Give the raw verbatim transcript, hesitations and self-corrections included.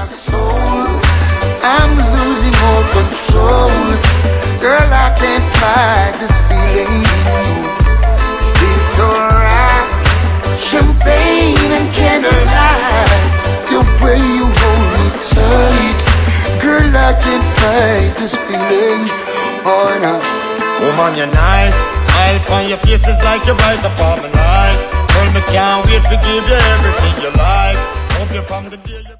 soul. I'm losing all control. Girl, I can't fight this feeling. It feels so right. Champagne and candlelight. The way you hold me tight. Girl, I can't fight this feeling. Oh, no. Woman, you're nice. Smile on your face is like you're right upon my life. Girl, me can't wait to give you everything you like. Hope you from the day you